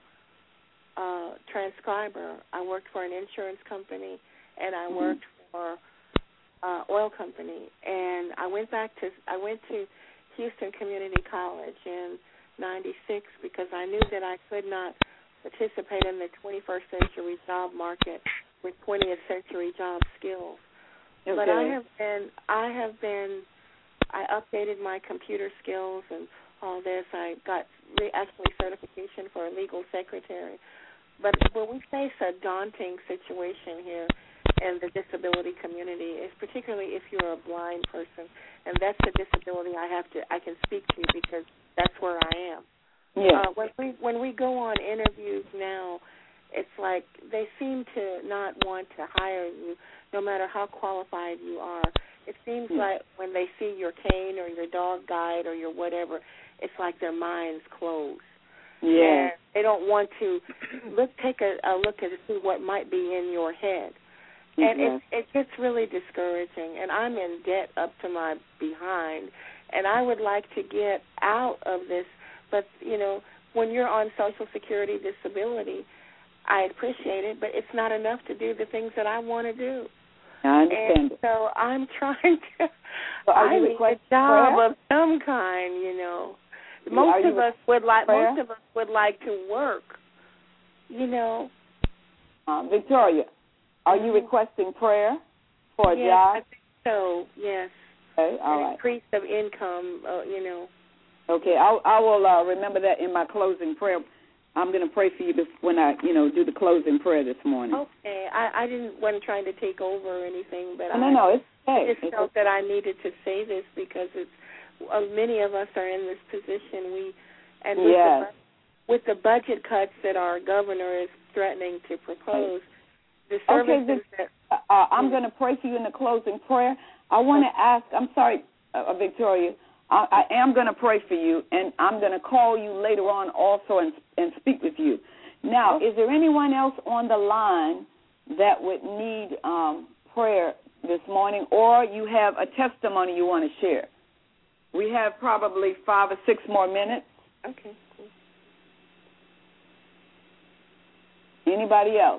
uh, transcriber. I worked for an insurance company, and I worked mm-hmm. for uh, oil company. And I went back to, I went to Houston Community College in ninety-six because I knew that I could not participate in the twenty-first century job market with twentieth century job skills. Okay. But I have been, I have been, I updated my computer skills and all this. I got re- actually certification for a legal secretary. But when we face a daunting situation here in the disability community, is particularly if you're a blind person, and that's the disability I have to, I can speak to because that's where I am. Yeah. Uh, when we when we go on interviews now, it's like they seem to not want to hire you, no matter how qualified you are. It seems mm. like when they see your cane or your dog guide or your whatever, it's like their minds close. Yeah. And they don't want to look take a, a look at see what might be in your head. And mm-hmm. it it gets really discouraging. And I'm in debt up to my behind, and I would like to get out of this. But, you know, when you're on Social Security disability, I appreciate it, but it's not enough to do the things that I want to do. I understand. And so I'm trying to, so I need a job prayer? of some kind, you know. Most of us would like, prayer? most of us would like to work, you know. Uh, Victoria, are mm-hmm. you requesting prayer for a yes, job? I think so, yes. Okay, all An right. increase of income, uh, you know. Okay, I, I will uh, remember that in my closing prayer. I'm going to pray for you when I, you know, do the closing prayer this morning. Okay, I, I didn't wasn't trying to take over or anything, but no, I, no, no, it's okay. I just it's felt okay. that I needed to say this because it's uh, many of us are in this position. We and with, yes. the, with the budget cuts that our governor is threatening to propose, the services okay, that uh, I'm going to pray for you in the closing prayer. I want to ask. I'm sorry, uh, Victoria. I, I am going to pray for you, and I'm going to call you later on also and, and speak with you. Now, is there anyone else on the line that would need um, prayer this morning, or you have a testimony you want to share? We have probably five or six more minutes. Okay, cool. Anybody else?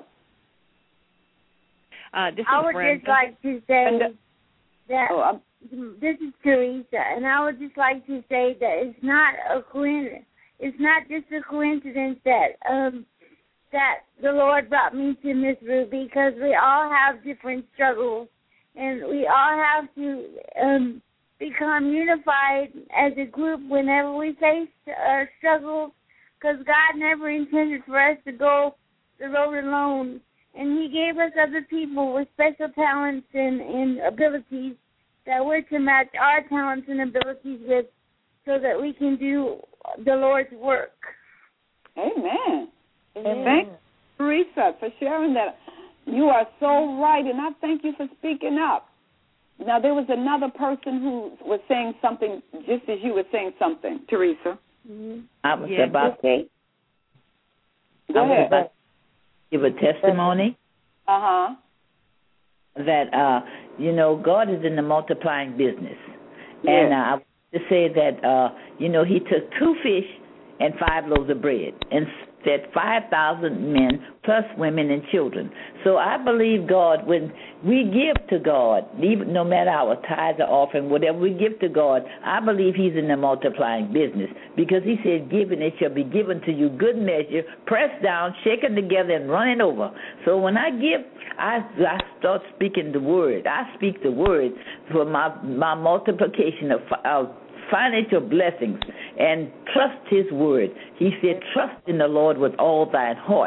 Uh, this I is would Brenda. just like to say Brenda. that Oh, I'm, this is Teresa, and I would just like to say that it's not a coincidence. It's not just a coincidence that um, that the Lord brought me to Miss Ruby, because we all have different struggles, and we all have to um, become unified as a group whenever we face uh, struggles, because God never intended for us to go the road alone, and He gave us other people with special talents and, and abilities that we're to match our talents and abilities with, so that we can do the Lord's work. Amen. Amen. Thank you, Teresa, for sharing that. You are so right, and I thank you for speaking up. Now, there was another person who was saying something just as you were saying something, Teresa. Mm-hmm. I was yeah, about to Go I ahead. was about to give a testimony. Uh-huh. That, uh, you know, God is in the multiplying business. Yes. And uh, I want to say that, uh, you know, He took two fish and five loaves of bread and fed five thousand men plus women and children. So I believe God, when we give to God, even no matter our tithes or offering, whatever we give to God, I believe He's in the multiplying business, because He said, "Given it shall be given to you, good measure, pressed down, shaken together, and running over." So when I give, I, I start speaking the word. I speak the word for my my multiplication of of financial blessings, and trust His word. He said, "Trust in the Lord with all thine heart."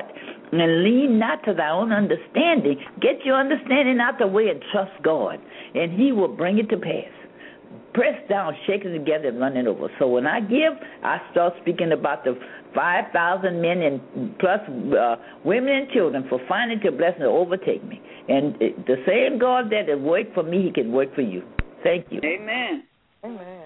And lean not to thy own understanding. Get your understanding out the way and trust God, and He will bring it to pass. Press down, shake it together, and run it over. So when I give, I start speaking about the five thousand men and plus uh, women and children for finding your blessing to overtake me. And it, the same God that has worked for me, He can work for you. Thank you. Amen. Amen.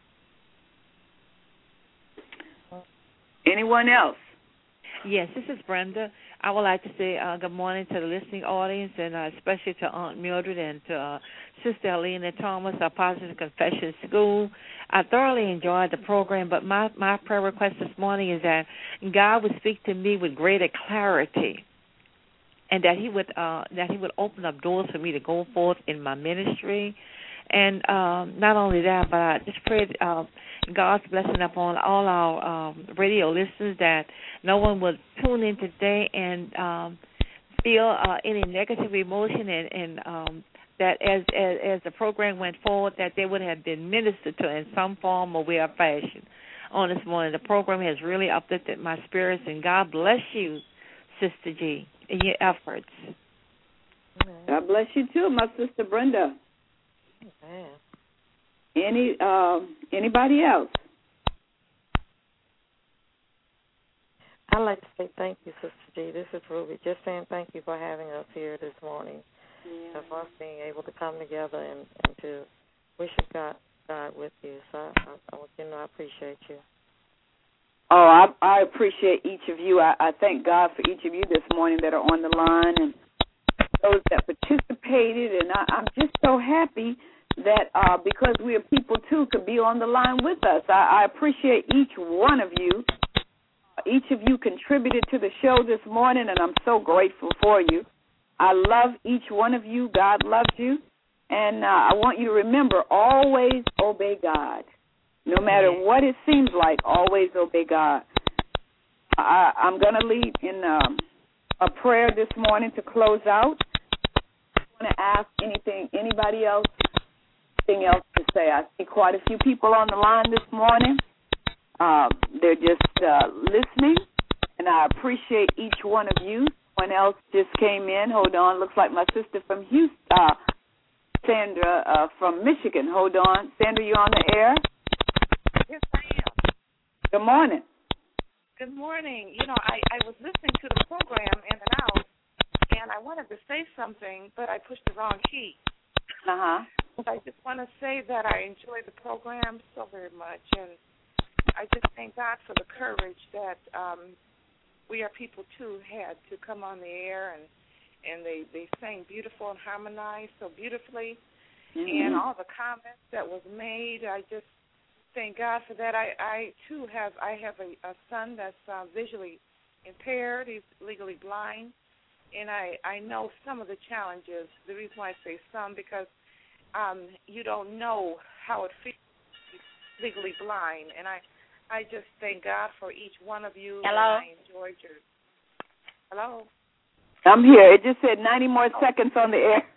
Anyone else? Yes, this is Brenda. I would like to say uh, good morning to the listening audience, and uh, especially to Aunt Mildred and to uh, Sister Alina Thomas, our Positive Confession School. I thoroughly enjoyed the program, but my, my prayer request this morning is that God would speak to me with greater clarity, and that He would uh, that He would open up doors for me to go forth in my ministry. And um, not only that, but I just pray uh, God's blessing upon all our um, radio listeners, that no one will tune in today and um, feel uh, any negative emotion, and, and um, that as, as as the program went forward, that they would have been ministered to in some form or way or fashion on this morning. The program has really uplifted my spirits, and God bless you, Sister G, in your efforts. God bless you too, my sister Brenda. Amen. Any um, anybody else? I'd like to say thank you, Sister G. This is Ruby. Just saying thank you for having us here this morning, yeah. and for us being able to come together and, and to worship God, God with you. So I, I, I want you to know I appreciate you. Oh, I, I appreciate each of you. I, I thank God for each of you this morning that are on the line and those that participated. And I, I'm just so happy that uh, because we are people, too, could be on the line with us. I, I appreciate each one of you. Each of you contributed to the show this morning, and I'm so grateful for you. I love each one of you. God loves you. And uh, I want you to remember, always obey God. No matter what it seems like, always obey God. I, I'm going to lead in um, a prayer this morning to close out. I want to ask anything, anybody else, anything else to say. I see quite a few people on the line this morning. Uh, they're just uh, listening, and I appreciate each one of you. Someone else just came in. Hold on. Looks like my sister from Houston, uh, Sandra uh, from Michigan. Hold on. Sandra, you on the air? Yes, I am. Good morning. Good morning. You know, I, I was listening to the program in and out, and I wanted to say something, but I pushed the wrong key. Uh-huh. I just want to say that I enjoyed the program so very much, and I just thank God for the courage that um, we are people, too, had to come on the air, and, and they, they sang beautiful and harmonized so beautifully, mm-hmm. and all the comments that was made, I just thank God for that. I, I too, have I have a, a son that's uh, visually impaired. He's legally blind, and I, I know some of the challenges. The reason why I say some, because um, you don't know how it feels to be legally blind, and I I just thank God for each one of you. Hello? And I enjoyed your... Hello? I'm here. It just said ninety more seconds on the air.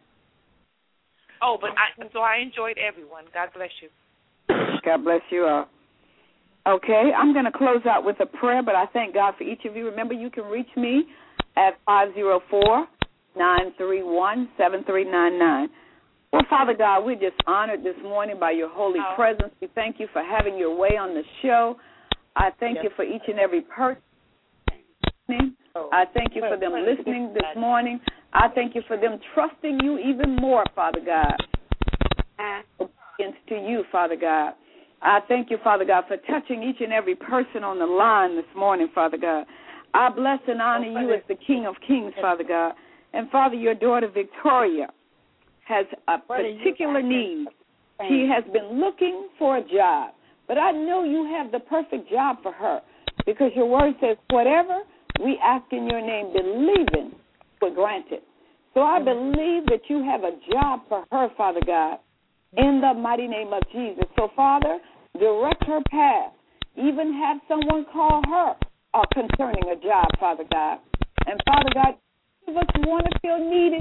Oh, but I, so I enjoyed everyone. God bless you. God bless you all. Okay, I'm going to close out with a prayer, but I thank God for each of you. Remember, you can reach me at five oh four, nine three one, seven three nine nine. Well, Father God, we're just honored this morning by your holy oh. presence. We thank you for having your way on the show. I thank yes. you for each and every person listening. Oh. I thank you for them listening this morning. I thank you for them trusting you even more, Father God. Obedience to you, Father God. I thank you, Father God, for touching each and every person on the line this morning, Father God. I bless and honor oh, you as the King of Kings, Father God. And, Father, your daughter, Victoria, has a particular need. She has been looking for a job. But I know you have the perfect job for her, because your word says, whatever we ask in your name, believing, we're granted. So I believe that you have a job for her, Father God, in the mighty name of Jesus. So, Father, direct her path. Even have someone call her uh, concerning a job, Father God. And, Father God, give us want to feel needed.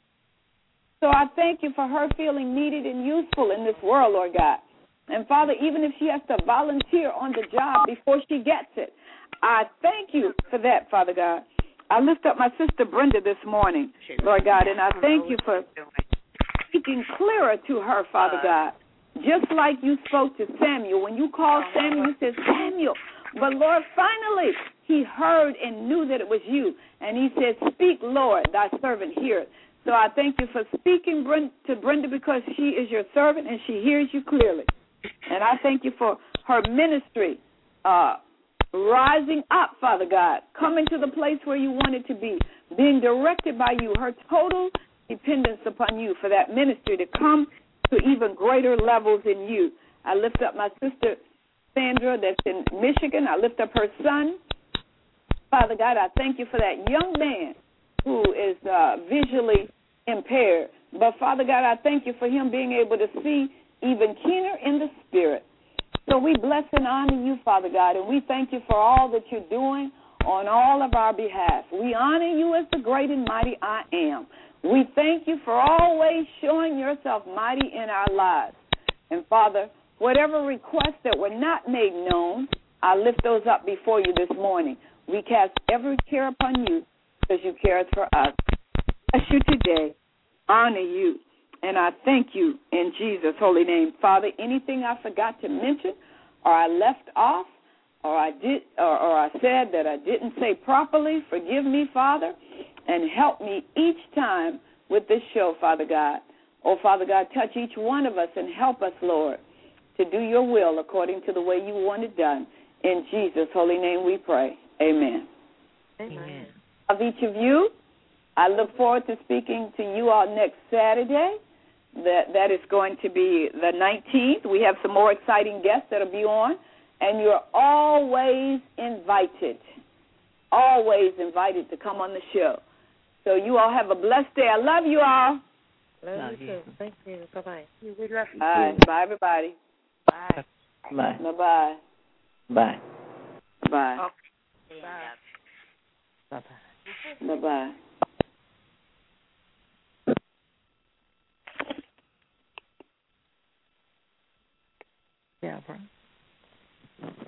So I thank you for her feeling needed and useful in this world, Lord God. And, Father, even if she has to volunteer on the job before she gets it, I thank you for that, Father God. I lift up my sister Brenda this morning, Lord God, and I thank you for speaking clearer to her, Father God. Just like you spoke to Samuel. When you called Samuel, you said, Samuel. But, Lord, finally, he heard and knew that it was you. And he said, speak, Lord, thy servant heareth. So I thank you for speaking to Brenda because she is your servant and she hears you clearly. And I thank you for her ministry uh, rising up, Father God, coming to the place where you want it to be, being directed by you, her total dependence upon you for that ministry to come to even greater levels in you. I lift up my sister Sandra that's in Michigan. I lift up her son. Father God, I thank you for that young man who is uh, visually impaired. But, Father God, I thank you for him being able to see even keener in the spirit. So we bless and honor you, Father God, and we thank you for all that you're doing on all of our behalf. We honor you as the great and mighty I am. We thank you for always showing yourself mighty in our lives. And, Father, whatever requests that were not made known, I lift those up before you this morning. We cast every care upon you because you care for us. Bless you today. Honor you. And I thank you in Jesus' holy name. Father, anything I forgot to mention or I left off or I did or, or I said that I didn't say properly, forgive me, Father, and help me each time with this show, Father God. Oh, Father God, touch each one of us and help us, Lord, to do your will according to the way you want it done. In Jesus' holy name we pray. Amen. Amen. Of each of you, I look forward to speaking to you all next Saturday. That that is going to be the nineteenth. We have some more exciting guests that will be on, and you're always invited, always invited to come on the show. So you all have a blessed day. I love you all. Love, love you too. Thank you. Bye-bye. We love you. Bye. Bye, everybody. Bye. Bye. Bye-bye. Bye. Bye. Okay. Bye. Bye-bye. Bye-bye. Yeah, bro.